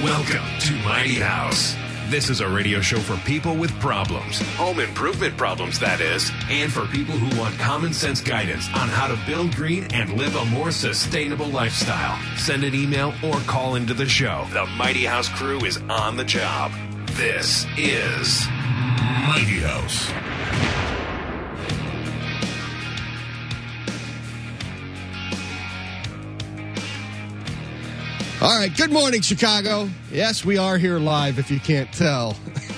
Welcome to Mighty House. This is a radio show for people with problems, home improvement problems, that is, and for people who want common sense guidance on how to build green and live a more sustainable lifestyle. Send an email or call into the show. The Mighty House crew is on the job. This is Mighty House. All right, good morning, Chicago. Yes, we are here live, if you can't tell.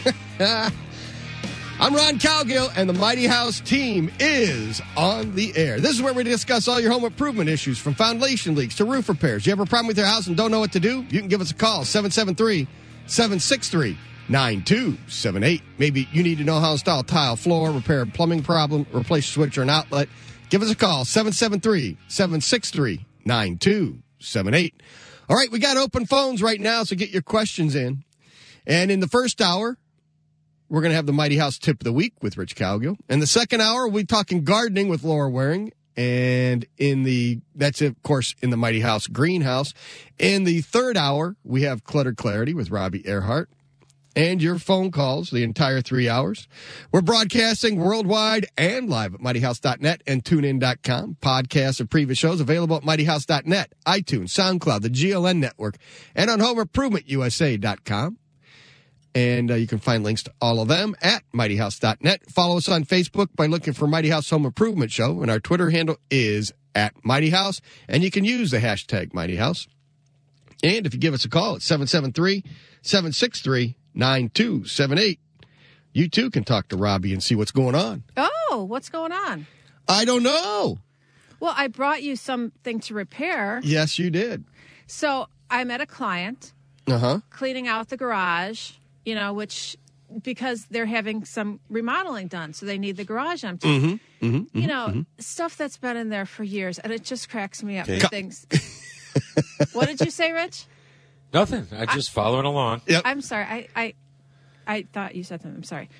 I'm Ron Cowgill, and the Mighty House team is on the air. This is where we discuss all your home improvement issues, from foundation leaks to roof repairs. You have a problem with your house and don't know what to do? You can give us a call, 773-763-9278. Maybe you need to know how to install tile, floor, repair a plumbing problem, replace a switch or an outlet. Give us a call, 773-763-9278. All right, we got open phones right now, so get your questions in. And in the first hour, we're going to have the Mighty House Tip of the Week with Rich Cowgill. In the second hour, we'll be talking gardening with Laura Waring. And that's, of course, in the Mighty House Greenhouse. In the third hour, we have Clutter Clarity with Robbie Earhart. And your phone calls the entire 3 hours. We're broadcasting worldwide and live at mightyhouse.net and tunein.com. Podcasts of previous shows available at mightyhouse.net, iTunes, SoundCloud, the GLN Network, and on homeimprovementusa.com. And you can find links to all of them at mightyhouse.net. Follow us on Facebook by looking for Mighty House Home Improvement Show. And our Twitter handle is at Mighty House. And you can use the hashtag Mighty House. And if you give us a call at 773-763-9278, you too can talk to Robbie and see what's going on. Oh, what's going on? I don't know. Well, I brought you something to repair. Yes, you did. So I met a client cleaning out the garage, which because they're having some remodeling done, so they need the garage empty. Stuff that's been in there for years, and it just cracks me up. Things. What did you say, Rich? Nothing. I just following along. Yep. I'm sorry. I thought you said something. I'm sorry.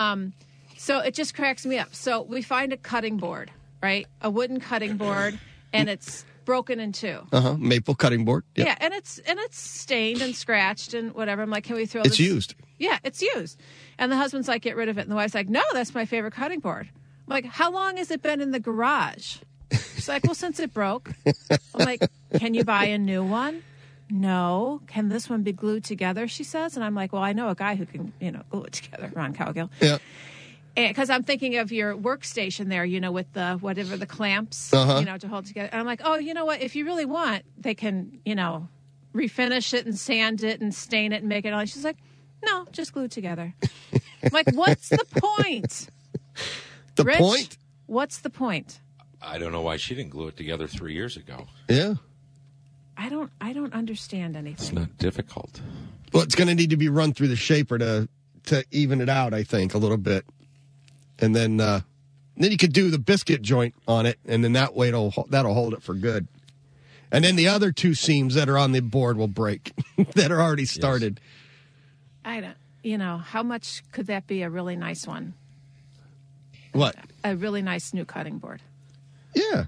So it just cracks me up. So we find a cutting board, right? A wooden cutting board, and it's broken in two. Maple cutting board. Yep. Yeah, and it's stained and scratched and whatever. I'm like, can we throw this? It's used. Yeah, it's used. And the husband's like, get rid of it. And the wife's like, no, that's my favorite cutting board. I'm like, how long has it been in the garage? She's like, well, since it broke. I'm like, can you buy a new one? No. Can this one be glued together, she says. And I'm like, well, I know a guy who can, glue it together, Ron Cowgill. Yeah. Because I'm thinking of your workstation there, with the whatever the clamps, to hold together. And I'm like, oh, you know what? If you really want, they can, refinish it and sand it and stain it and make it all. She's like, no, just glue it together. I'm like, what's the point? Rich, point? What's the point? I don't know why she didn't glue it together 3 years ago. Yeah. I don't understand anything. It's not difficult. Well, it's going to need to be run through the shaper to even it out, I think, a little bit. And then you could do the biscuit joint on it, and then that way that'll hold it for good. And then the other two seams that are on the board will break that are already started. Yes. How much could that be a really nice one? What? A really nice new cutting board. Yeah.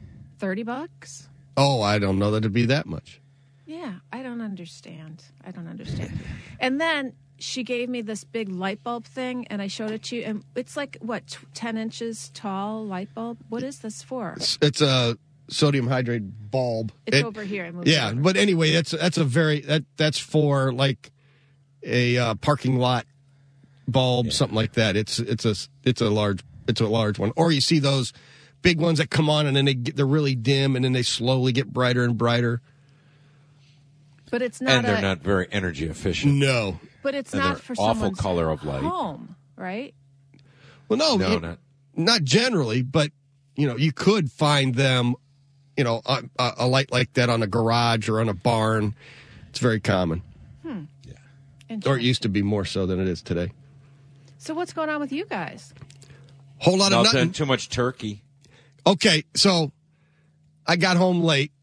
$30? Oh, I don't know that it'd be that much. Yeah, I don't understand. And then she gave me this big light bulb thing, and I showed it to you, and it's like, 10 inches tall light bulb? What is this for? It's a sodium hydrate bulb. It's over here. I moved yeah, it over. But anyway, that's for like a parking lot bulb, something like that. It's a large one. Or you see those big ones that come on and then they're really dim and then they slowly get brighter and brighter. But it's not. And they're not very energy efficient. No. But it's and not for awful someone's color of light. home, right? Well, No, not generally, but you could find them, a light like that on a garage or on a barn. It's very common. Yeah. Or it used to be more so than it is today. So what's going on with you guys? Whole lot of nothing. Too much turkey. Okay, so I got home late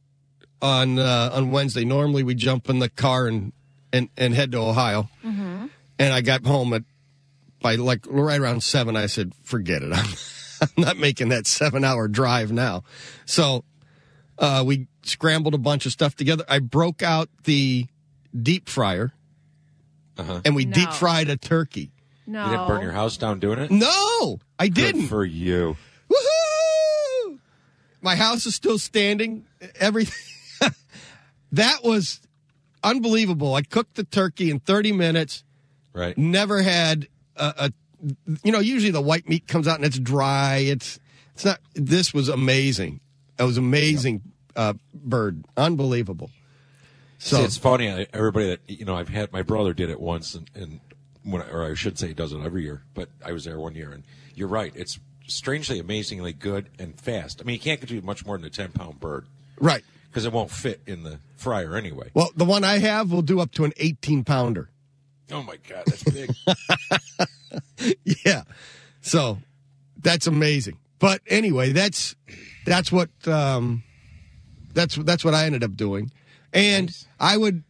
on Wednesday. Normally we jump in the car and head to Ohio. Mm-hmm. And I got home by right around 7. I said, forget it. I'm not making that 7-hour drive now. So we scrambled a bunch of stuff together. I broke out the deep fryer, Uh-huh. and we No. deep fried a turkey. No. You didn't burn your house down doing it? No, I didn't. Good for you. Woohoo! My house is still standing. Everything. That was unbelievable. I cooked the turkey in 30 minutes. Right. Never had usually the white meat comes out and it's dry. It's not. This was amazing. It was amazing. Bird, unbelievable. So See, it's funny. Everybody that I've had. My brother did it once, and or I should say, he does it every year. But I was there one year, and you're right. It's strangely, amazingly good and fast. I mean, you can't do much more than a 10-pound bird, right. because it won't fit in the fryer anyway. Well, the one I have will do up to an 18-pounder. Oh my God, that's big. Yeah. So that's amazing. But anyway, that's what that's what I ended up doing. And I would,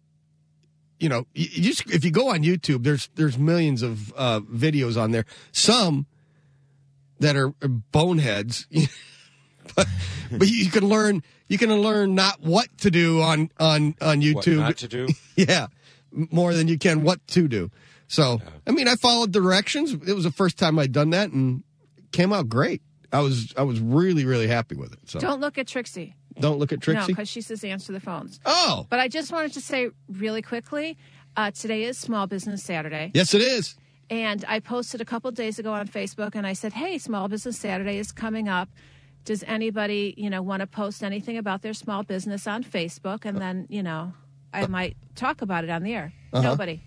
if you go on YouTube, there's millions of videos on there. Some that are boneheads, but you can learn not what to do on YouTube. What not to do? Yeah, more than you can what to do. So, I mean, I followed directions. It was the first time I'd done that, and it came out great. I was really, really happy with it. So Don't look at Trixie. don't look at No, Trixie. because she says answer the phones. Oh, But I just wanted to say really quickly, today is Small Business Saturday. yes, it is. And I posted a couple days ago on Facebook, and I said, hey, Small Business Saturday is coming up. Does anybody, want to post anything about their small business on Facebook? And then, I might talk about it on the air. Nobody.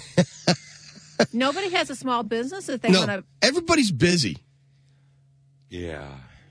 Nobody has a small business that they want No, to. everybody's busy. Yeah.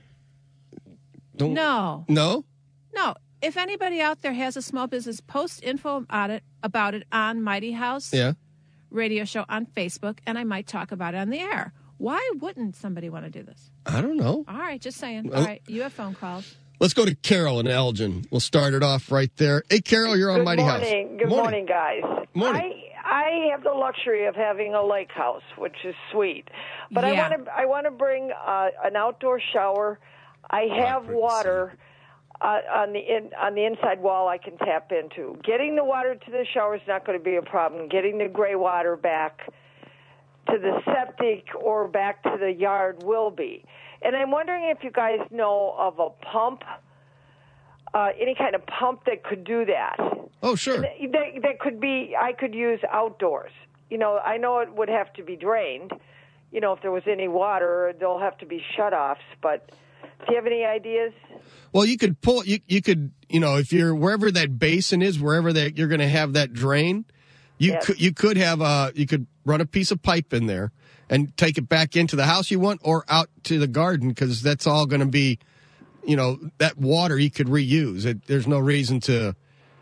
Don't, No. No? No. If anybody out there has a small business, post info about it on Mighty House Yeah. Radio Show on Facebook, and I might talk about it on the air. Why wouldn't somebody want to do this? I don't know. All right, just saying. Well- All right, you have phone calls. Let's go to Carol in Elgin. We'll start it off right there. Hey, Carol, you're on Good Mighty morning. House. Good morning, guys. Morning. I have the luxury of having a lake house, which is sweet. But Yeah. I want to bring an outdoor shower. I have water on the inside wall I can tap into. Getting the water to the shower is not going to be a problem. Getting the gray water back to the septic or back to the yard will be. And I'm wondering if you guys know of a pump, any kind of pump that could do that. Oh, sure. That could be, I could use outdoors. I know it would have to be drained. If there was any water, there'll have to be shutoffs. But do you have any ideas? Well, you could pull. You could. If you're wherever that basin is, wherever that you're going to have that drain, Yes. you could have you could run a piece of pipe in there and take it back into the house you want or out to the garden, because that's all going to be, that water you could reuse. There's no reason to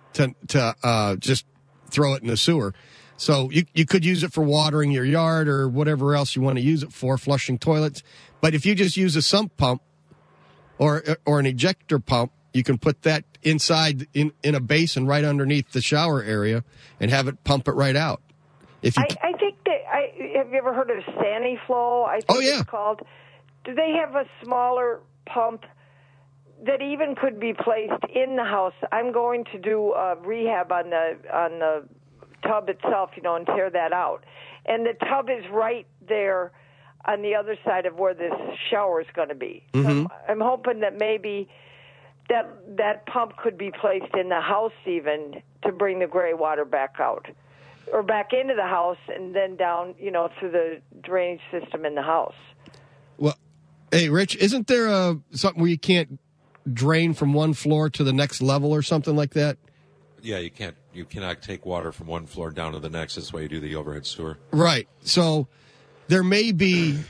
just throw it in the sewer. So you could use it for watering your yard or whatever else you want to use it for, flushing toilets. But if you just use a sump pump or an ejector pump, you can put that inside in a basin right underneath the shower area and have it pump it right out. If you I think that have you ever heard of Saniflow? I think Oh, yeah. it's called. Do they have a smaller pump that even could be placed in the house? I'm going to do a rehab on the tub itself, and tear that out. And the tub is right there on the other side of where this shower is going to be. Mm-hmm. So I'm hoping that maybe that pump could be placed in the house even to bring the gray water back out. Or back into the house and then down, through the drainage system in the house. Well, hey, Rich, isn't there something where you can't drain from one floor to the next level or something like that? Yeah, you can't. You cannot take water from one floor down to the next. That's why you do the overhead sewer. Right. So there may be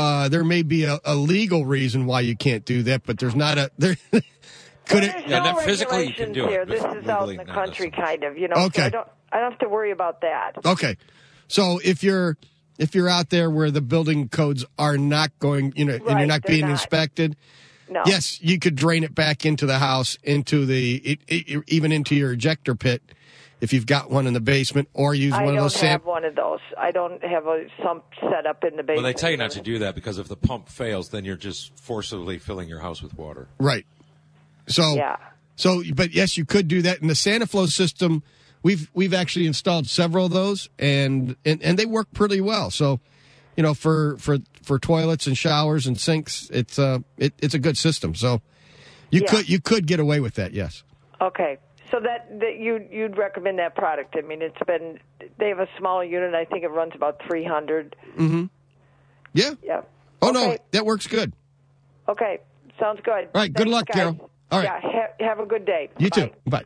a legal reason why you can't do that, but there's not a there. Could There's it? Yeah, no not physically you can regulations do it, here. but This is out legally in the not country, necessarily. kind of. Okay. So I don't have to worry about that. Okay. So if you're out there where the building codes are not going, and you're Right, not they're being not. inspected, No. yes, you could drain it back into the house, into even into your ejector pit, if you've got one in the basement, or use I one of don't those. have one of those. I don't have a sump set up in the basement. Well, they tell you not to do that because if the pump fails, then you're just forcibly filling your house with water. Right. So. Yeah. So, but yes, you could do that. And the Saniflow system we've actually installed several of those, and they work pretty well. So, you know, for toilets and showers and sinks, it's a good system. So you could get away with that. Yes. Okay. So that you'd recommend that product. I mean, they have a smaller unit. I think it runs about 300. Mm-hmm. Yeah. Yeah. Oh, okay. no, that works good. Okay. Sounds good. All right. Good luck, guys. Carol. All right. Yeah. Have a good day. You Bye. too. Bye.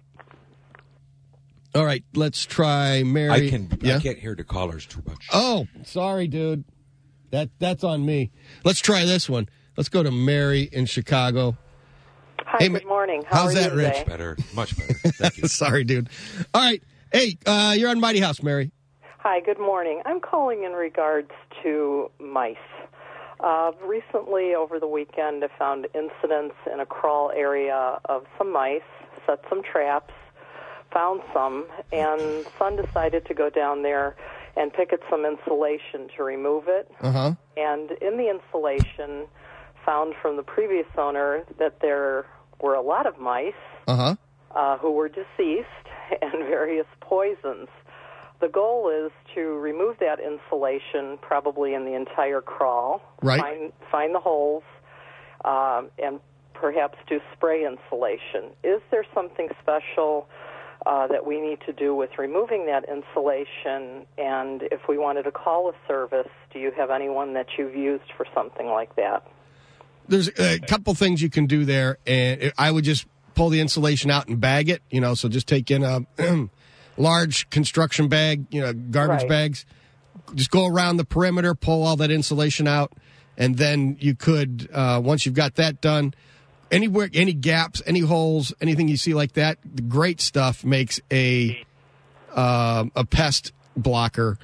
All right. Let's try Mary. I can't hear the callers too much. Oh, sorry, dude. That's on me. Let's try this one. Let's go to Mary in Chicago. Hi, Hey, good morning. how's are that, you Rich? today? Much better. Thank you. Sorry, dude. All right. Hey, you're on Mighty House, Mary. Hi, good morning. I'm calling in regards to mice. Recently, over the weekend, I found incidents in a crawl area of some mice, set some traps, found some, and son decided to go down there and pick at some insulation to remove it. Uh-huh. And in the insulation, found from the previous owner that there were a lot of mice Uh-huh. who were deceased and various poisons. The goal is to remove that insulation, probably in the entire crawl. Right. Find the holes, and perhaps do spray insulation. Is there something special that we need to do with removing that insulation? And if we wanted to call a service, do you have anyone that you've used for something like that? There's a couple things you can do there, and I would just pull the insulation out and bag it, you know, so just take in a large construction bag, you know, garbage Right. bags. Just go around the perimeter, pull all that insulation out, and then you could, once you've got that done, anywhere, any gaps, any holes, anything you see like that, the great stuff makes a pest blocker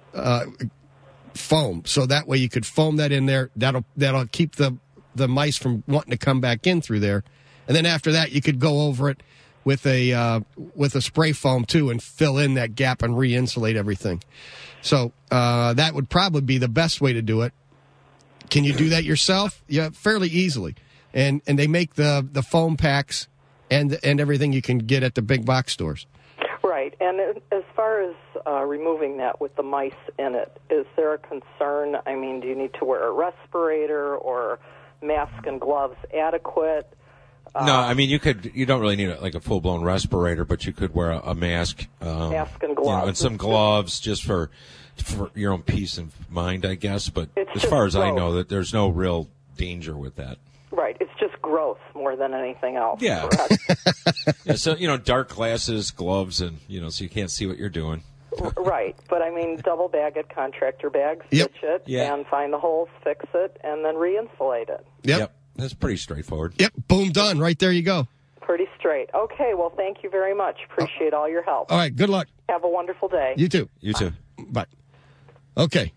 foam. So that way you could foam that in there. That'll keep the mice from wanting to come back in through there. And then after that, you could go over it with a spray foam too and fill in that gap and re-insulate everything. So that would probably be the best way to do it. Can you do that yourself? Yeah, fairly easily. And they make the foam packs and everything you can get at the big box stores. Right. And as far as removing that with the mice in it, is there a concern? I mean, do you need to wear a respirator or mask and gloves adequate? No, I mean you don't really need a full blown respirator, but you could wear a mask, Mask and you know, gloves. and some gloves just for your own peace of mind, I guess. But It's as just far as I gross. know, that there's no real danger with that. Right. It's just growth more than anything else. Yeah. Correct? Yeah, so dark glasses, gloves, and so you can't see what you're doing. Right. But I mean, double bag it, contractor bag, Yep. stitch it, Yeah. and find the holes, fix it, and then re-insulate it. Yep. That's pretty straightforward. Yep. Boom, done. Right there you go. Pretty straight. Okay. Well, thank you very much. Appreciate all your help. All right. Good luck. Have a wonderful day. You too. You too. Bye. Okay.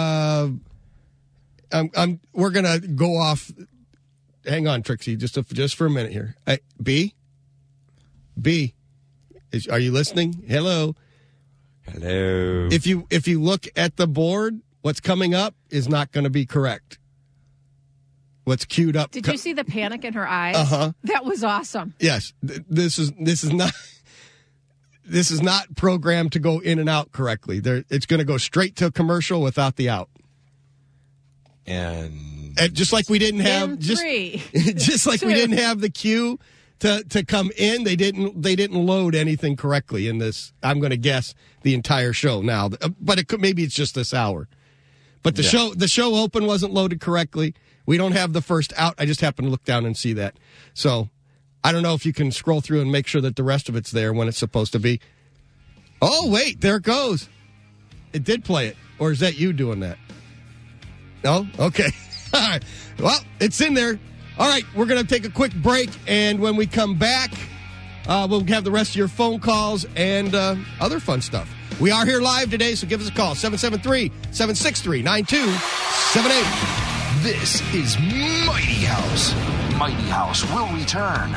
We're gonna go off. Hang on, Trixie, just for a minute here. B, are you listening? Hello. Hello. If you look at the board, what's coming up is not going to be correct. What's queued up? Did you see the panic in her eyes? Uh-huh. That was awesome. Yes. This is not. This is not programmed to go in and out correctly. It's going to go straight to a commercial without the out. And Just like we didn't have In three. just like we Two. didn't have the queue to come in, they didn't load anything correctly in this. I'm going to guess the entire show now, but maybe it's just this hour. But the show open wasn't loaded correctly. We don't have the first out. I just happened to look down and see that. So I don't know if you can scroll through and make sure that the rest of it's there when it's supposed to be. Oh wait, there it goes. It did play it, or is that you doing that? No? Okay. All right. Well, it's in there. All right, we're going to take a quick break, and when we come back, we'll have the rest of your phone calls and other fun stuff. We are here live today, so give us a call, 773-763-9278. This is Mighty House. Mighty House will return.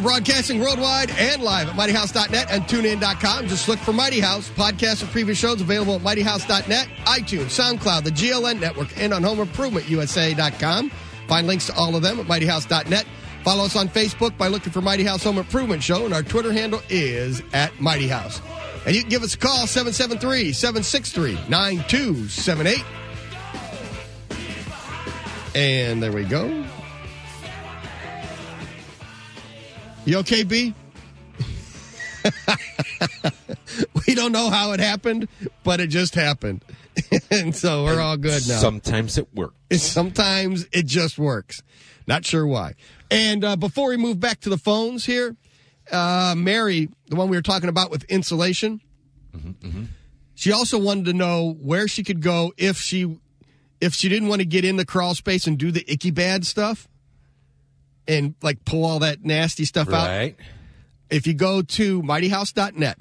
We're broadcasting worldwide and live at mightyhouse.net and tunein.com. Just look for Mighty House. Podcasts of previous shows available at mightyhouse.net, iTunes, SoundCloud, the GLN Network, and on homeimprovementusa.com. Find links to all of them at mightyhouse.net. Follow us on Facebook by looking for Mighty House Home Improvement Show, and our Twitter handle is at Mighty House. And you can give us a call, 773-763-9278. And there we go. You okay, B? We don't know how it happened, but it just happened. And so we're all good now. Sometimes it works. Sometimes it just works. Not sure why. And before we move back to the phones here, Mary, the one we were talking about with insulation, she also wanted to know where she could go if she didn't want to get in the crawl space and do the icky bad stuff and like pull all that nasty stuff out. Right. If you go to mightyhouse.net,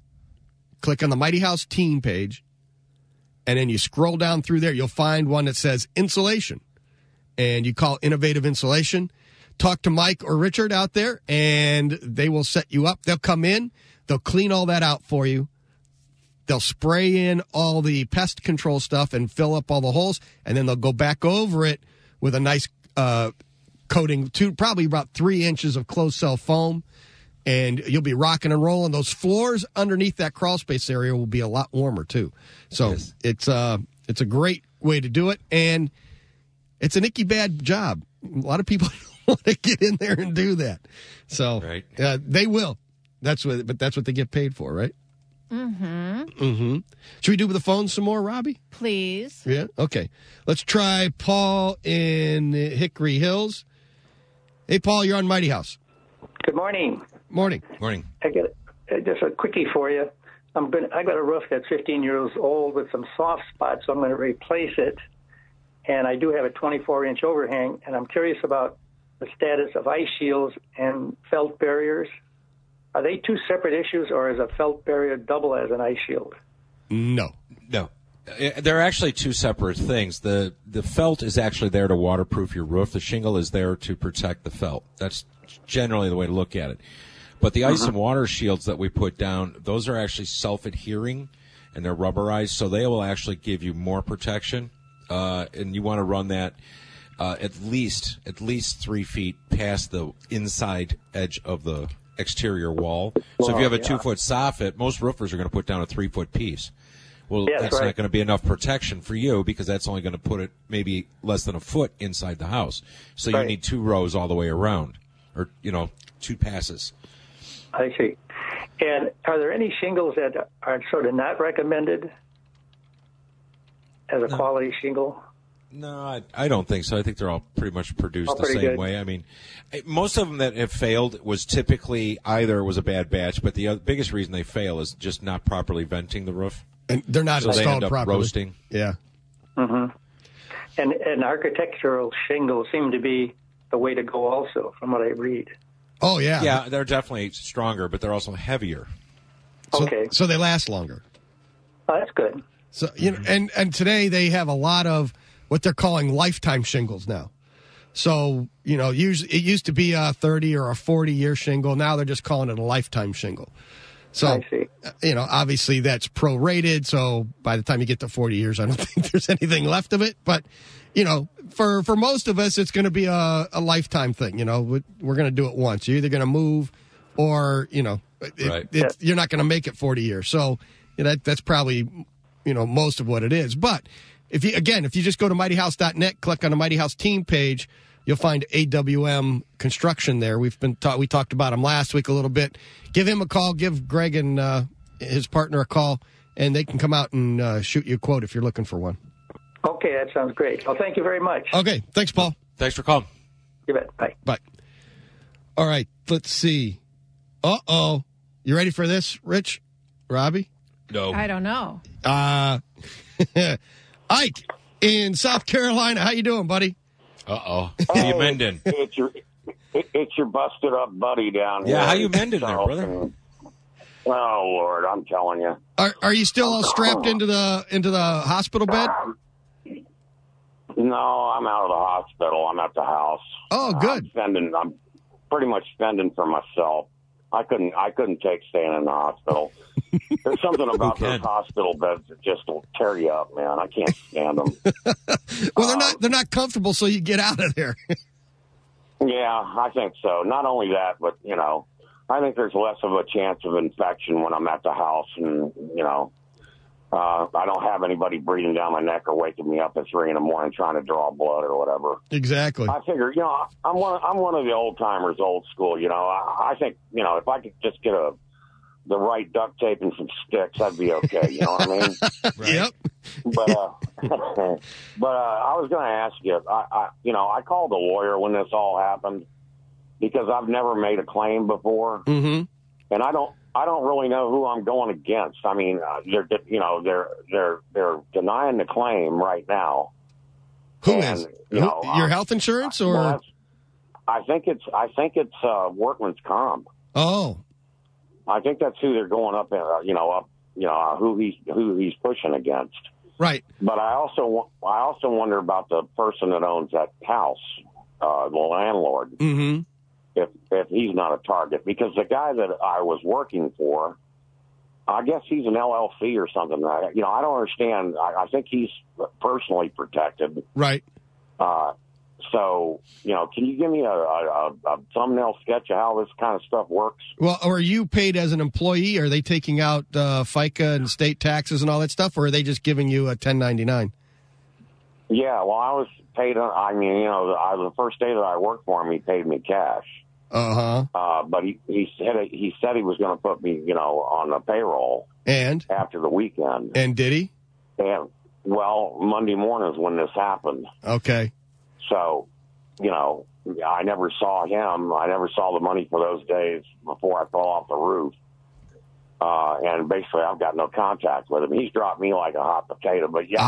click on the Mighty House team page, and then you scroll down through there, you'll find one that says insulation. And you call Innovative Insulation. Talk to Mike or Richard out there, and they will set you up. They'll come in. They'll clean all that out for you. They'll spray in all the pest control stuff and fill up all the holes, and then they'll go back over it with a nice coating, probably about 3 inches of closed-cell foam, and you'll be rocking and rolling. Those floors underneath that crawl space area will be a lot warmer, too. So yes. It's a great way to do it, and it's an icky bad job. A lot of people want to get in there and do that. So right. They will. That's what they get paid for, right? Mm-hmm. Should we do with the phone some more, Robbie? Please. Yeah? Okay. Let's try Paul in Hickory Hills. Hey, Paul, you're on Mighty House. Good morning. Morning. Morning. I got just a quickie for you. I got a roof that's 15 years old with some soft spots, so I'm going to replace it. And I do have a 24-inch overhang, and I'm curious about the status of ice shields and felt barriers. Are they two separate issues, or is a felt barrier double as an ice shield? No. They're actually two separate things. The felt is actually there to waterproof your roof. The shingle is there to protect the felt. That's generally the way to look at it. But the ice and water shields that we put down, those are actually self-adhering, and they're rubberized, so they will actually give you more protection. And you want to run that at least 3 feet past the inside edge of the exterior wall. So if you have a 2-foot soffit, most roofers are going to put down a 3-foot piece. Well, that's right. not going to be enough protection for you because that's only going to put it maybe less than a foot inside the house. So you need 2 rows all the way around, or 2 passes. I see. And are there any shingles that are sort of not recommended as a quality shingle? No, I don't think so. I think they're all pretty much produced the same good. way. I mean, most of them that have failed was typically either it was a bad batch, but the biggest reason they fail is just not properly venting the roof. And they're not so installed they end up properly. roasting. Yeah. Mm-hmm. And architectural shingles seem to be the way to go also, from what I read. Oh, yeah. Yeah, they're definitely stronger, but they're also heavier. So they last longer. Oh, that's good. So and today they have a lot of what they're calling lifetime shingles now. So, usually it used to be a 30 or a 40-year shingle. Now they're just calling it a lifetime shingle. So, I see. Obviously that's prorated. So by the time you get to 40 years, I don't think there's anything left of it. But, for most of us, it's going to be a lifetime thing. We're going to do it once. You're either going to move or, Right. You're not going to make it 40 years. So that's probably, most of what it is. But if you just go to mightyhouse.net, click on the Mighty House team page, you'll find AWM Construction there. We talked about him last week a little bit. Give him a call. Give Greg and his partner a call, and they can come out and shoot you a quote if you're looking for one. Okay, that sounds great. Well, thank you very much. Okay, thanks, Paul. Thanks for calling. You bet. Bye. Bye. All right, let's see. Uh-oh. You ready for this, Rich? Robbie? No. I don't know. Ike in South Carolina. How you doing, buddy? Uh-oh. How you mending? It's your busted up buddy down here. Yeah, how you mending there, brother? Oh Lord, I'm telling you. Are you still all strapped into the hospital bed? No, I'm out of the hospital. I'm at the house. Oh, good. I'm pretty much fending for myself. I couldn't take staying in the hospital. There's something about those hospital beds that just will tear you up, man. I can't stand them. Well, they're not comfortable, so you get out of there. Yeah, I think so. Not only that, but, you know, I think there's less of a chance of infection when I'm at the house, and, you know, I don't have anybody breathing down my neck or waking me up at 3 a.m. trying to draw blood or whatever. Exactly. I figure, you know, I'm one of the old timers, old school. You know, I think, you know, if I could just get the right duct tape and some sticks, I'd be okay. You know what I mean? Right. Yep. But I was going to ask you. I called a lawyer when this all happened because I've never made a claim before, and I don't really know who I'm going against. I mean, they're denying the claim right now. Who is? Your health insurance, or? Well, I think it's workman's comp. Oh, I think that's who they're going up. Who he's pushing against. Right. But I also wonder about the person that owns that house, the landlord. Mm-hmm. If he's not a target, because the guy that I was working for, I guess he's an LLC or something. You know, I don't understand. I think he's personally protected. Right. So, you know, can you give me a thumbnail sketch of how this kind of stuff works? Well, are you paid as an employee? Are they taking out FICA and state taxes and all that stuff, or are they just giving you a 1099? Yeah, well, I was paid. The first day that I worked for him, he paid me cash. But he said he was going to put me, you know, on the payroll. And after the weekend. And did he? And well, Monday morning is when this happened. Okay. So, you know, I never saw him. I never saw the money for those days before I fell off the roof. And basically, I've got no contact with him. He's dropped me like a hot potato. But yeah,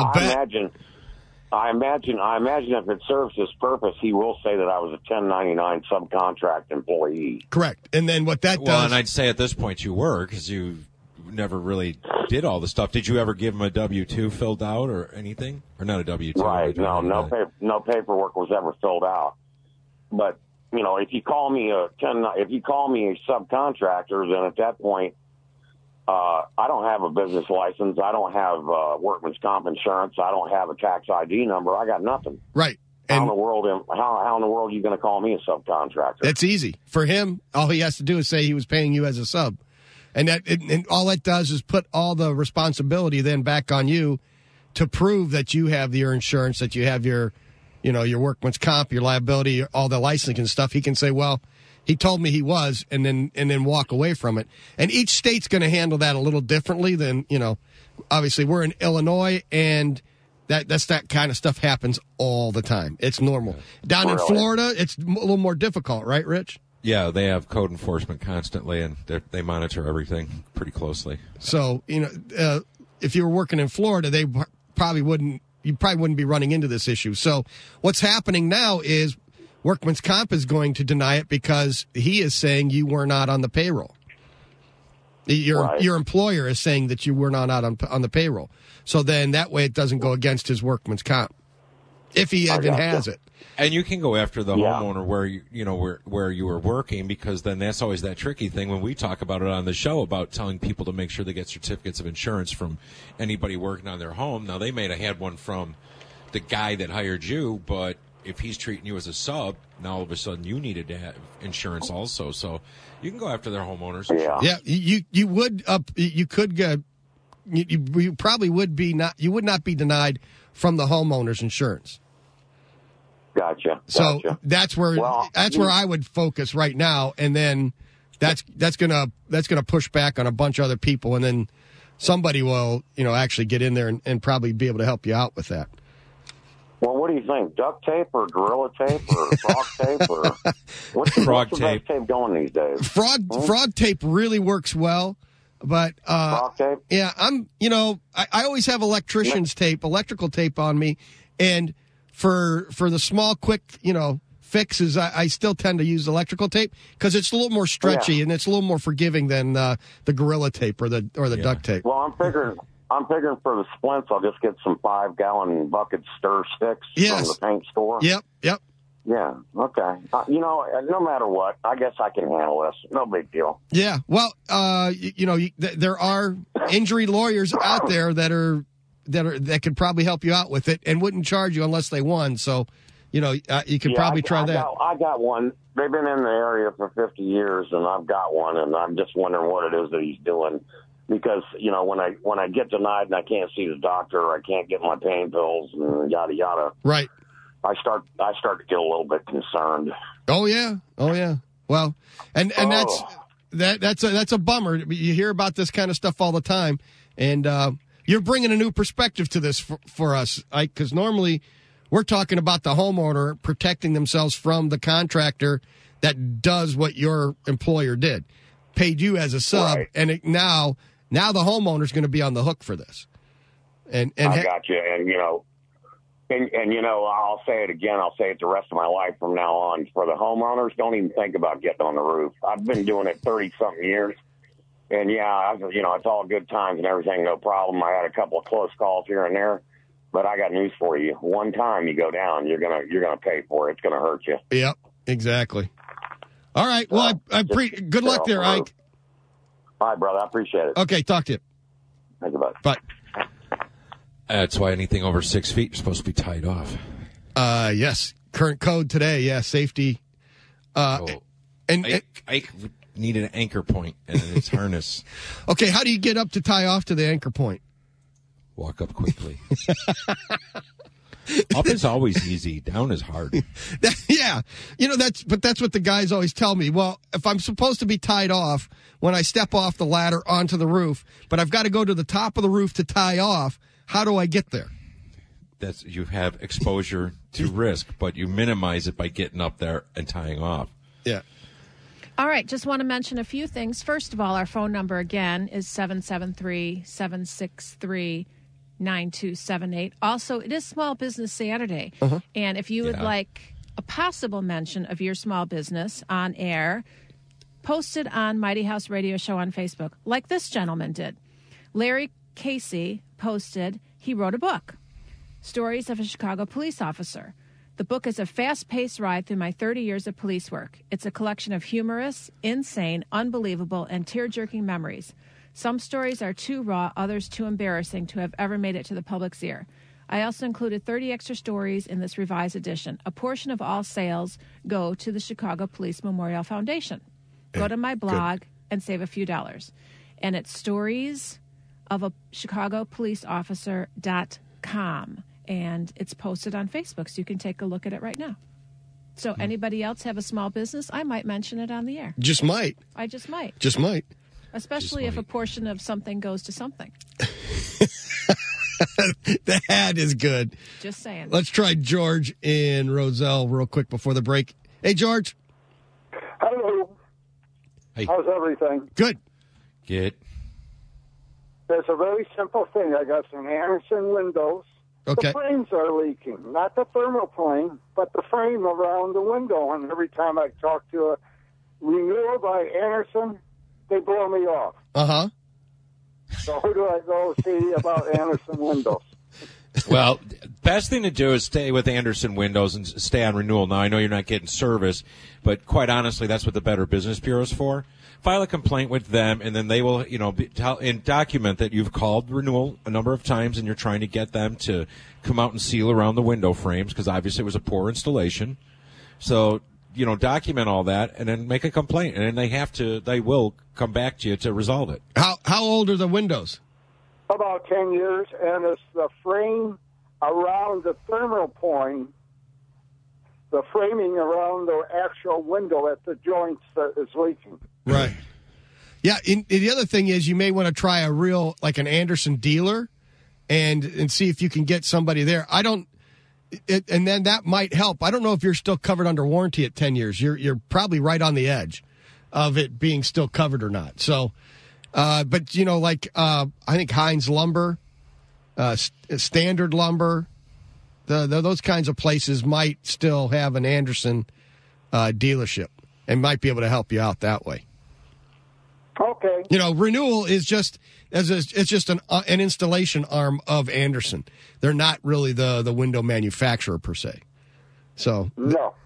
I imagine if it serves his purpose, he will say that I was a 1099 subcontract employee. Correct. And then what that does... Well, and I'd say at this point you were, because you never really did all the stuff. Did you ever give him a W-2 filled out or anything? Or not a W-2? Right. No paperwork was ever filled out. But, you know, if you call me a subcontractor, then at that point, I don't have a business license. I don't have workman's comp insurance. I don't have a tax ID number. I got nothing. Right. How in the world are you going to call me a subcontractor? That's easy. For him, all he has to do is say he was paying you as a sub. And all that does is put all the responsibility then back on you to prove that you have your insurance, that you have your workman's comp, your liability, all the licensing and stuff. He can say, well, he told me he was, and then walk away from it. And each state's going to handle that a little differently than, you know, obviously we're in Illinois, and that kind of stuff happens all the time. It's normal. Down in Florida, it's a little more difficult, right, Rich? Yeah, they have code enforcement constantly, and they monitor everything pretty closely. So, you know, if you were working in Florida, you probably wouldn't be running into this issue. So what's happening now is Workman's Comp is going to deny it because he is saying you were not on the payroll. Your employer is saying that you were not out on the payroll. So then that way it doesn't go against his Workman's Comp, if he even has it. And you can go after the homeowner where you were working, because then that's always that tricky thing when we talk about it on the show about telling people to make sure they get certificates of insurance from anybody working on their home. Now, they may have had one from the guy that hired you, but if he's treating you as a sub, now all of a sudden you needed to have insurance also. So you can go after their homeowners. Yeah, you would you could you probably would not be denied from the homeowner's insurance. Gotcha. So that's where I would focus right now, and then that's gonna push back on a bunch of other people, and then somebody will actually get in there and probably be able to help you out with that. Well, what do you think? Duct tape or Gorilla tape or frog tape or what's the best tape going these days? Frog tape really works well, but frog tape? Yeah, I always have electrical tape on me, and for the small, quick, fixes, I still tend to use electrical tape because it's a little more stretchy and it's a little more forgiving than the Gorilla tape or the duct tape. Well, I'm figuring for the splints, I'll just get some 5-gallon bucket stir sticks from the paint store. Yep. Yeah. Okay. No matter what, I guess I can handle this. No big deal. Yeah. Well, there are injury lawyers out there that could probably help you out with it and wouldn't charge you unless they won. So, you could probably try that. I got one. They've been in the area for 50 years, and I've got one, and I'm just wondering what it is that he's doing. Because, when I get denied and I can't see the doctor or I can't get my pain pills and yada, yada. Right. I start to get a little bit concerned. Oh, yeah. Well, and that's a bummer. You hear about this kind of stuff all the time. And you're bringing a new perspective to this for us, Ike, because normally we're talking about the homeowner protecting themselves from the contractor that does what your employer did, paid you as a sub, right. And now the homeowner's going to be on the hook for this. And I got you, and I'll say it again. I'll say it the rest of my life from now on. For the homeowners, don't even think about getting on the roof. I've been doing it 30-something years, and it's all good times and everything, no problem. I had a couple of close calls here and there. But I got news for you. One time you go down, you're gonna pay for it. It's gonna hurt you. Yep, exactly. All right. Well, good luck there, Ike. All right, brother. I appreciate it. Okay, talk to you. Thank you, bud. Bye. That's why anything over 6 feet is supposed to be tied off. Yes. Current code today. Yeah, safety. And Ike needed an anchor point and its harness. Okay, how do you get up to tie off to the anchor point? Walk up quickly. Up is always easy. Down is hard. Yeah. That's what the guys always tell me. Well, if I'm supposed to be tied off when I step off the ladder onto the roof, but I've got to go to the top of the roof to tie off, how do I get there? You have exposure to risk, but you minimize it by getting up there and tying off. Yeah. All right, just want to mention a few things. First of all, our phone number again is 773-763-9278. Also, it is Small Business Saturday. Uh-huh. And if you would like a possible mention of your small business on air, post it on Mighty House Radio Show on Facebook, like this gentleman did. Larry Casey posted, he wrote a book, Stories of a Chicago Police Officer. The book is a fast-paced ride through my 30 years of police work. It's a collection of humorous, insane, unbelievable, and tear-jerking memories. Some stories are too raw, others too embarrassing to have ever made it to the public's ear. I also included 30 extra stories in this revised edition. A portion of all sales go to the Chicago Police Memorial Foundation. Go to my blog and save a few dollars. And it's storiesofachicagofpoliceofficer.com. And it's posted on Facebook, so you can take a look at it right now. So anybody else have a small business? I might mention it on the air. Just might. I just might. Just might. Especially if a portion of something goes to something. That is good. Just saying. Let's try George in Roselle real quick before the break. Hey, George. Hello. Hey. How's everything? Good. Good. There's a very simple thing. I got some Anderson windows. Okay. The frames are leaking. Not the thermoplane, but the frame around the window. And every time I talk to a renewal by Anderson, they blow me off. Uh-huh. So who do I go see about Anderson windows? Well, best thing to do is stay with Anderson Windows and stay on renewal. Now, I know you're not getting service, but quite honestly, that's what the Better Business Bureau is for. File a complaint with them, and then they will, document that you've called renewal a number of times, and you're trying to get them to come out and seal around the window frames because obviously it was a poor installation. So, document all that, and then make a complaint, and then they will come back to you to resolve it. How old are the windows? About 10 years, and it's the frame around the thermoplane, the framing around the actual window at the joints that is leaking. Right. Yeah, the other thing is you may want to try an Anderson dealer and see if you can get somebody there. And then that might help. I don't know if you're still covered under warranty at 10 years. You're probably right on the edge of it being still covered or not. So, but I think Heinz Lumber, Standard Lumber, those kinds of places might still have an Anderson dealership and might be able to help you out that way. Okay. Renewal is just an installation arm of Anderson. They're not really the window manufacturer per se. So no.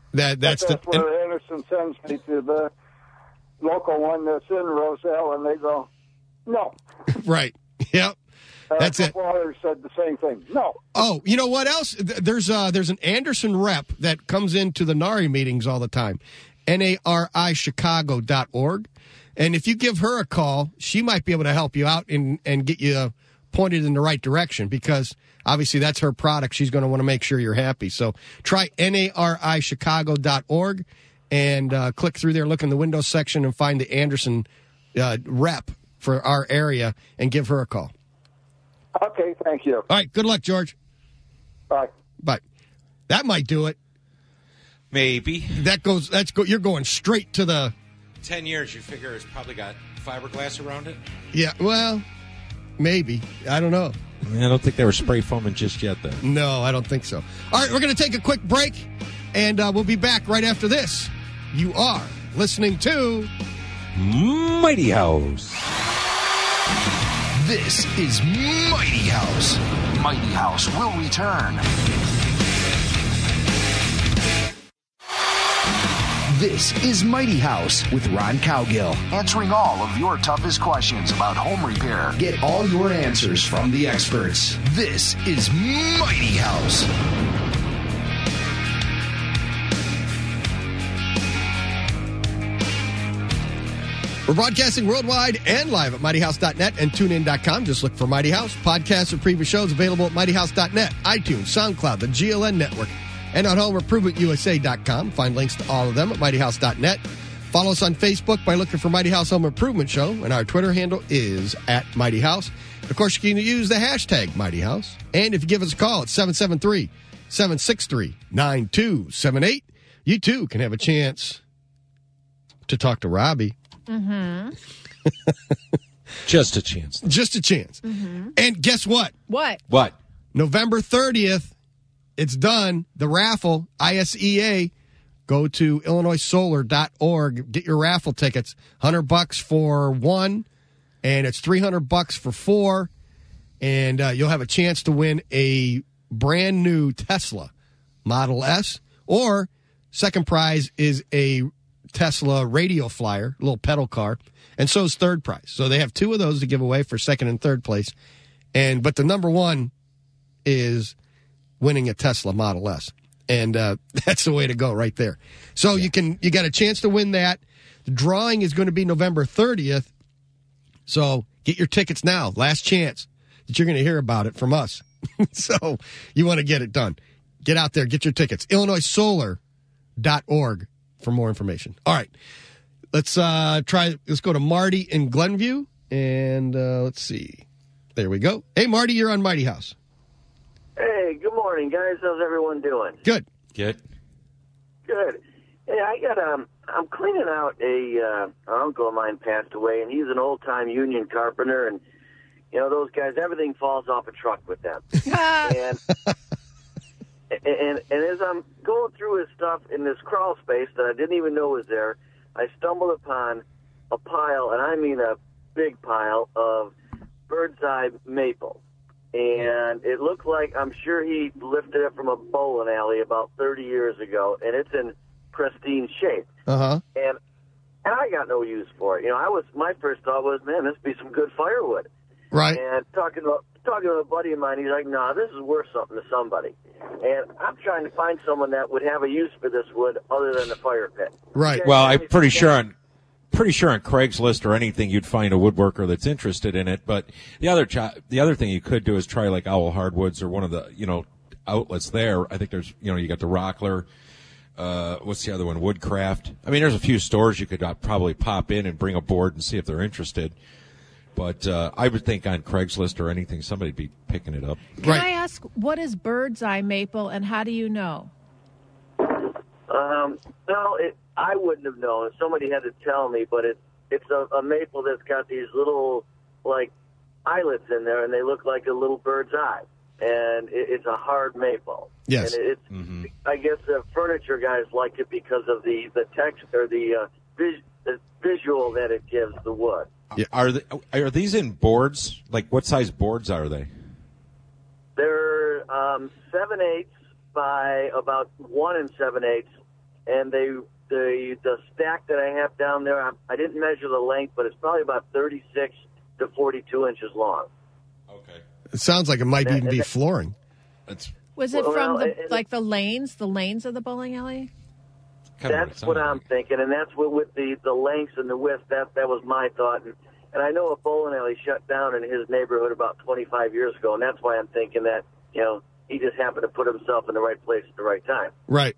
That's where Anderson sends me to the local one that's in Roselle, and they go, no. Right. Yep. That's it. A couple others said the same thing. No. Oh, you know what else? There's an Anderson rep that comes into the NARI meetings all the time, NARIchicago.org. And if you give her a call, she might be able to help you out and get you pointed in the right direction, because obviously that's her product. She's going to want to make sure you're happy. So try NARIchicago.org and click through there, look in the Windows section, and find the Anderson rep for our area and give her a call. Okay, thank you. All right, good luck, George. Bye. Bye. That might do it. Maybe. You're going straight to the... 10 years, you figure it's probably got fiberglass around it? Yeah, well, maybe. I don't know. I don't think they were spray foaming just yet, though. No, I don't think so. All right, we're going to take a quick break, and we'll be back right after this. You are listening to... Mighty House. This is Mighty House. Mighty House will return. This is Mighty House with Ron Cowgill, answering all of your toughest questions about home repair. Get all your answers from the experts. This is Mighty House. We're broadcasting worldwide and live at mightyhouse.net and tunein.com. Just look for Mighty House. Podcasts and previous shows available at mightyhouse.net, iTunes, SoundCloud, the GLN Network, and on HomeImprovementUSA.com. Find links to all of them at mightyhouse.net. Follow us on Facebook by looking for Mighty House Home Improvement Show, and our Twitter handle is at Mighty House. Of course, you can use the hashtag Mighty House. And if you give us a call at 773-763-9278, you too can have a chance to talk to Robbie. Mm-hmm. Just a chance. Just a chance. Mm-hmm. And guess what? What? November 30th, it's done. The raffle, ISEA. Go to IllinoisSolar.org. Get your raffle tickets. $100 for one, and it's $300 for four. And you'll have a chance to win a brand new Tesla Model S, or second prize is a Tesla radio flyer, a little pedal car, and so is third prize. So they have two of those to give away for second and third place. But the number one is winning a Tesla Model S. And that's the way to go right there. So you got a chance to win that. The drawing is going to be November 30th. So get your tickets now. Last chance that you're going to hear about it from us. So you want to get it done. Get out there, get your tickets. IllinoisSolar.org for more information. All right. Let's go to Marty in Glenview. And let's see. There we go. Hey, Marty, you're on Mighty House. Hey, good morning, guys. How's everyone doing? Good. Good. Hey, I'm cleaning out an uncle of mine passed away, and he's an old-time union carpenter, and, you know, those guys, everything falls off a truck with them. and as I'm going through his stuff in this crawl space that I didn't even know was there, I stumbled upon a pile, and I mean a big pile, of bird's eye maple. And it looked like, I'm sure he lifted it from a bowling alley about 30 years ago, and it's in pristine shape. Uh-huh. And I got no use for it. You know, my first thought was, man, this would be some good firewood. Right. And talking to a buddy of mine, he's like, no, this is worth something to somebody. And I'm trying to find someone that would have a use for this wood other than the fire pit. Right. Well, I'm pretty sure on Craigslist or anything you'd find a woodworker that's interested in it. But the other thing you could do is try like Owl Hardwoods or one of the outlets there. I think there's you got the Rockler. What's the other one? Woodcraft. I mean, there's a few stores you could probably pop in and bring a board and see if they're interested. But I would think on Craigslist or anything, somebody'd be picking it up. Can I ask, what is bird's eye maple, and how do you know? I wouldn't have known. Somebody had to tell me, but it's a maple that's got these little, like, eyelets in there, and they look like a little bird's eye. And it's a hard maple. Yes. And it's, I guess the furniture guys like it because of the text or the visual that it gives the wood. Yeah. Are these in boards? Like, what size boards are they? They're 7/8 by about 1 7/8 and the stack that I have down there, I didn't measure the length, but it's probably about 36 to 42 inches long. Okay. It sounds like it might even be flooring. Was it from Well, the lanes of the bowling alley? That's what I'm thinking, and that's what with the lengths and the width. That was my thought, and I know a bowling alley shut down in his neighborhood about 25 years ago, and that's why I'm thinking that he just happened to put himself in the right place at the right time. Right.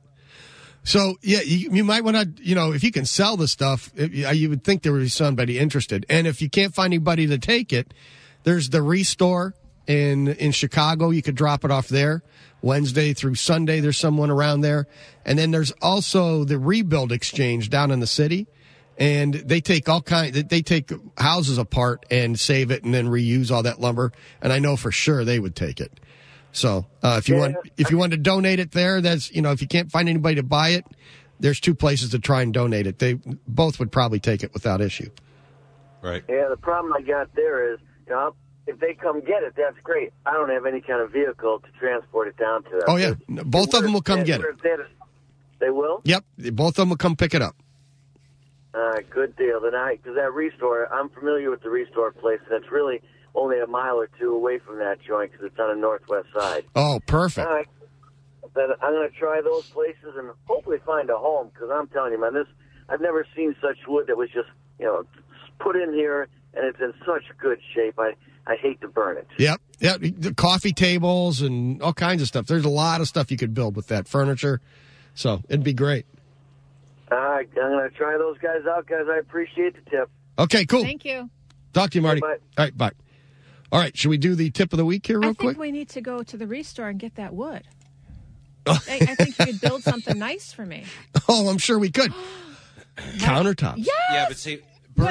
So yeah, you might want to if you can sell the stuff, you would think there would be somebody interested, and if you can't find anybody to take it, there's the Restore in Chicago. You could drop it off there. Wednesday through Sunday, there's someone around there. And then there's also the Rebuild Exchange down in the city. And they take they take houses apart and save it and then reuse all that lumber. And I know for sure they would take it. So, if you want to donate it there, that's, if you can't find anybody to buy it, there's two places to try and donate it. They both would probably take it without issue. Right. Yeah, the problem I got there is, if they come get it, that's great. I don't have any kind of vehicle to transport it down to them. Oh, yeah. Both of them will come get it. They will? Yep. Both of them will come pick it up. All right, good deal. Then because that Restore, I'm familiar with the Restore place, and it's really only a mile or two away from that joint because it's on the northwest side. Oh, perfect. All right. Then I'm going to try those places and hopefully find a home because I'm telling you, man, I've never seen such wood that was just, put in here, and it's in such good shape. I hate to burn it. Yep. The coffee tables and all kinds of stuff. There's a lot of stuff you could build with that furniture. So it'd be great. All right. I'm going to try those guys out, guys. I appreciate the tip. Okay, cool. Thank you. Talk to you, Marty. Bye. All right, bye. All right, should we do the tip of the week here real I think quick? we need to go to the Restore and get that wood. I think you could build something nice for me. Oh, I'm sure we could. Countertops. Yes! Yeah, but see,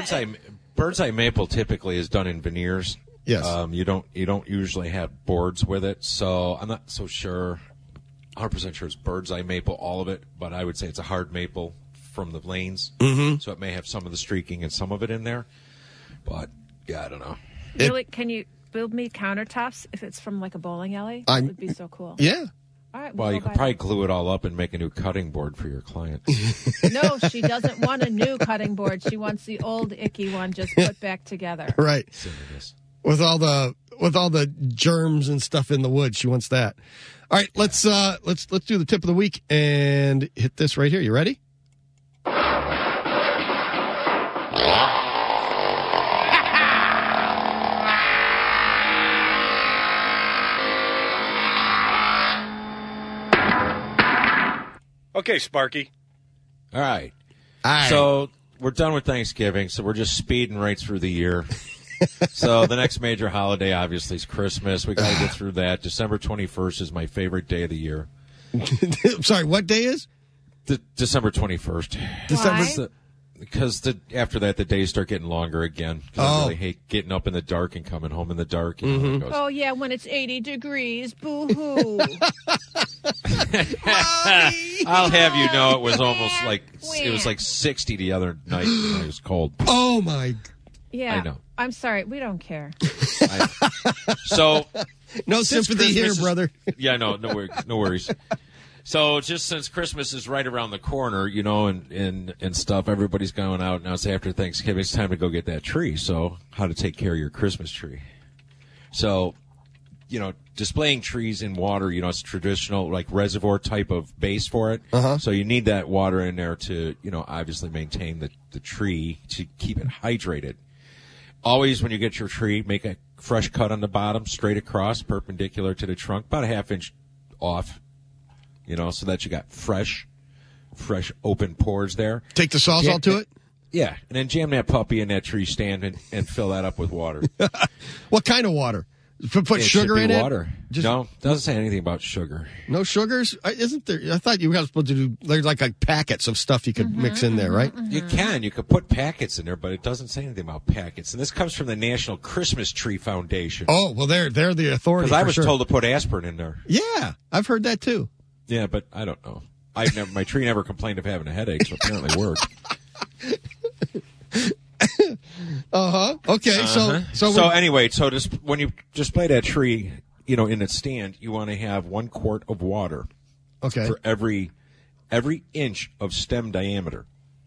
bird's eye maple typically is done in veneers. Yes. You don't usually have boards with it, so I'm not so sure, 100% sure it's bird's eye maple, all of it, but I would say it's a hard maple from the lanes. Mm-hmm. So it may have some of the streaking and some of it in there. But, yeah, I don't know. Really, can you build me countertops if it's from like a bowling alley? That would be so cool. Yeah. All right. Well, you could probably glue it all up and make a new cutting board for your client. No, she doesn't want a new cutting board. She wants the old icky one just put back together. Right. With all the germs and stuff in the wood, she wants that. All right, let's do the tip of the week and hit this right here. You ready? Okay, Sparky. All right. So we're done with Thanksgiving, so we're just speeding right through the year. So the next major holiday, obviously, is Christmas. We got to get through that. December 21st is my favorite day of the year. I'm sorry, what day is? December 21st. Why? Because after that, the days start getting longer again. I really hate getting up in the dark and coming home in the dark. You know how it goes. Oh, yeah, when it's 80 degrees. Boo-hoo. I'll have you know it was almost like it was like 60 the other night when it was cold. Oh, my. Yeah. I know. I'm sorry. We don't care. So no sympathy here, brother. Yeah, no worries. So just since Christmas is right around the corner, and stuff, everybody's going out now. It's after Thanksgiving. It's time to go get that tree. So how to take care of your Christmas tree. So, displaying trees in water, it's traditional, like reservoir type of base for it. Uh-huh. So you need that water in there to, obviously maintain the tree to keep it hydrated. Always when you get your tree, make a fresh cut on the bottom, straight across, perpendicular to the trunk, about a half inch off. So that you got fresh open pores there. Take the sawzall to it? Yeah, and then jam that puppy in that tree stand and fill that up with water. What kind of water? Put sugar in water. No, doesn't say anything about sugar. No sugars? Isn't there? I thought you were supposed to do, there's like packets of stuff you could mix in there, right? You could put packets in there, but it doesn't say anything about packets. And this comes from the National Christmas Tree Foundation. Oh, well, they're the authority. Because I was told to put aspirin in there. Yeah, I've heard that too. Yeah, but I don't know. My tree never complained of having a headache, so apparently it worked. Okay. So anyway, when you display that tree, in its stand, you want to have 1 quart of water. Okay. For every every inch of stem diameter.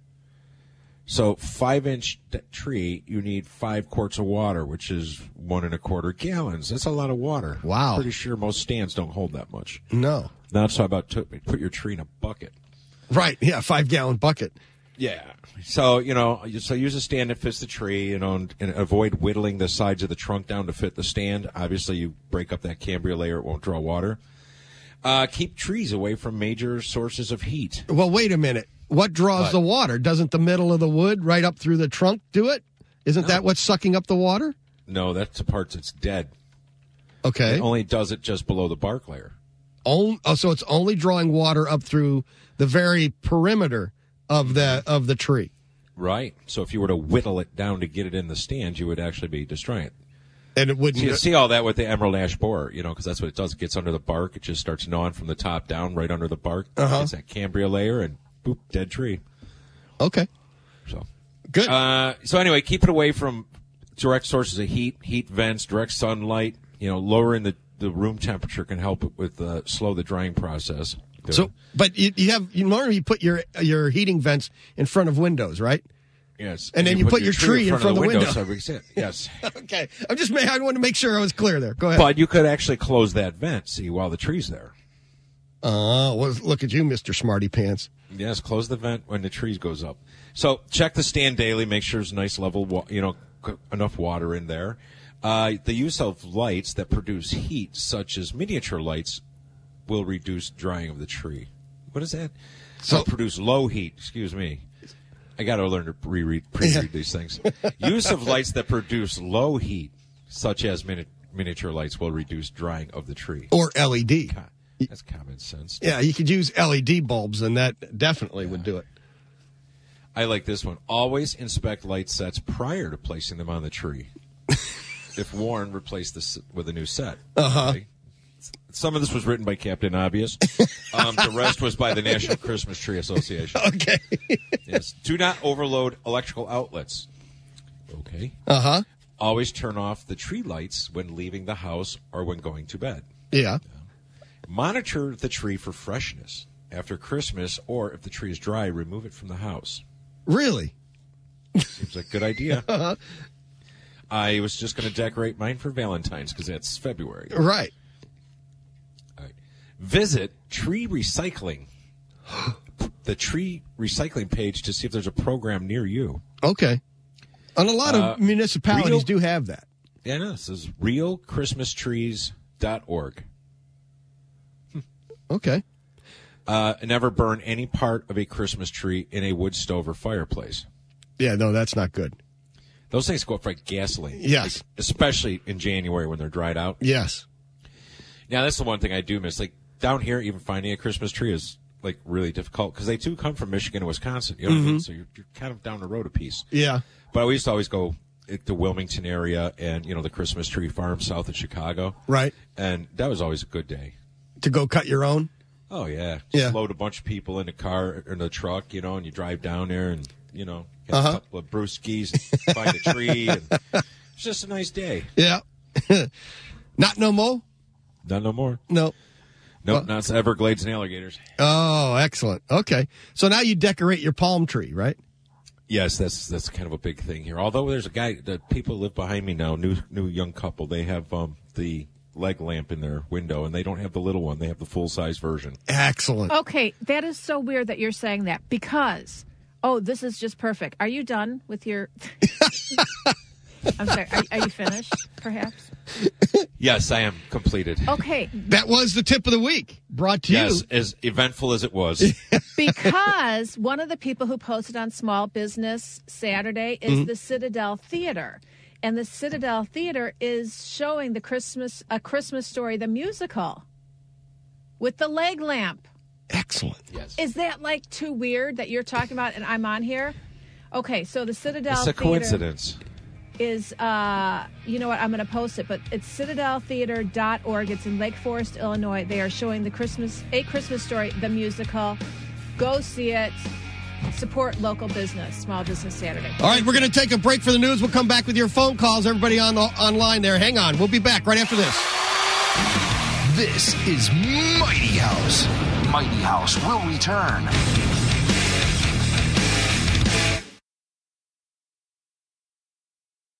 So 5-inch tree, you need 5 quarts of water, which is 1 1/4 gallons. That's a lot of water. Wow. Pretty sure most stands don't hold that much. No. Now it's about put your tree in a bucket. Right. Yeah. 5-gallon bucket. Yeah. So, use a stand that fits the tree, and avoid whittling the sides of the trunk down to fit the stand. Obviously, you break up that Cambria layer, it won't draw water. Keep trees away from major sources of heat. Well, wait a minute. What draws the water? Doesn't the middle of the wood right up through the trunk do it? Isn't that what's sucking up the water? No, that's the part that's dead. Okay. It only does it just below the bark layer. So it's only drawing water up through the very perimeter of the tree. Right. So if you were to whittle it down to get it in the stand, you would actually be destroying it. And it wouldn't. You see all that with the emerald ash borer, because that's what it does. It gets under the bark. It just starts gnawing from the top down, right under the bark. It's that Cambria layer, and boop, dead tree. Okay. So good. So anyway, keep it away from direct sources of heat vents, direct sunlight. Lowering the room temperature can help it with slow the drying process. So, but you normally put your heating vents in front of windows, right? Yes. And then you put your tree in front of the window. So we see it. Yes. Okay. I wanted to make sure I was clear there. Go ahead. But you could actually close that vent, while the tree's there. Well, look at you, Mr. Smarty Pants. Yes, close the vent when the tree goes up. So check the stand daily. Make sure there's nice level, enough water in there. The use of lights that produce heat, such as miniature lights, will reduce drying of the tree. What is that? So produce low heat. Excuse me. I got to learn to pre-read these things. Use of lights that produce low heat, such as miniature lights, will reduce drying of the tree. Or LED. That's common sense. Yeah, you could use LED bulbs, and that definitely would do it. I like this one. Always inspect light sets prior to placing them on the tree. If worn, replace this with a new set. Okay? Some of this was written by Captain Obvious. The rest was by the National Christmas Tree Association. Okay. Yes. Do not overload electrical outlets. Okay. Always turn off the tree lights when leaving the house or when going to bed. Yeah. Monitor the tree for freshness. After Christmas, or if the tree is dry, remove it from the house. Really? Seems like a good idea. I was just going to decorate mine for Valentine's because that's February. Right. All right. Visit Tree Recycling, the tree recycling page, to see if there's a program near you. Okay. And a lot of municipalities do have that. Yeah, no, this is realchristmastrees.org. Okay. Never burn any part of a Christmas tree in a wood stove or fireplace. Yeah, no, that's not good. Those things go up like gasoline. Yes. Like, especially in January when they're dried out. Yes. Now, that's the one thing I do miss. Like, down here, even finding a Christmas tree is, like, really difficult because they do come from Michigan and Wisconsin. You know what I mean? So you're kind of down the road a piece. Yeah. But we used to always go the Wilmington area and, the Christmas tree farm south of Chicago. Right. And that was always a good day. To go cut your own? Oh, yeah. Yeah. Just load a bunch of people in the car or in the truck, and you drive down there and, get a couple of brewskis and find a tree. And it's just a nice day. Yeah. Not no more? Not no more. No. Nope, not Everglades and alligators. Oh, excellent. Okay. So now you decorate your palm tree, right? Yes, that's kind of a big thing here. Although there's a guy, the people live behind me now, new young couple, they have the leg lamp in their window, and they don't have the little one. They have the full-size version. Excellent. Okay, that is so weird that you're saying that because, this is just perfect. Are you done with your... I'm sorry, are you finished, perhaps? Yes, I am completed. Okay. That was the tip of the week, brought to you. Yes, as eventful as it was. Because one of the people who posted on Small Business Saturday is the Citadel Theater. And the Citadel Theater is showing A Christmas Story, the musical, with the leg lamp. Excellent. Yes. Is that like too weird that you're talking about and I'm on here? Okay, so the Citadel Theater. It's a coincidence. Is, you know what, I'm going to post it, but it's citadeltheater.org. It's in Lake Forest, Illinois. They are showing A Christmas Story, the musical. Go see it. Support local business, Small Business Saturday. All right, we're going to take a break for the news. We'll come back with your phone calls. Everybody online there, hang on. We'll be back right after this. This is Mighty House. Mighty House will return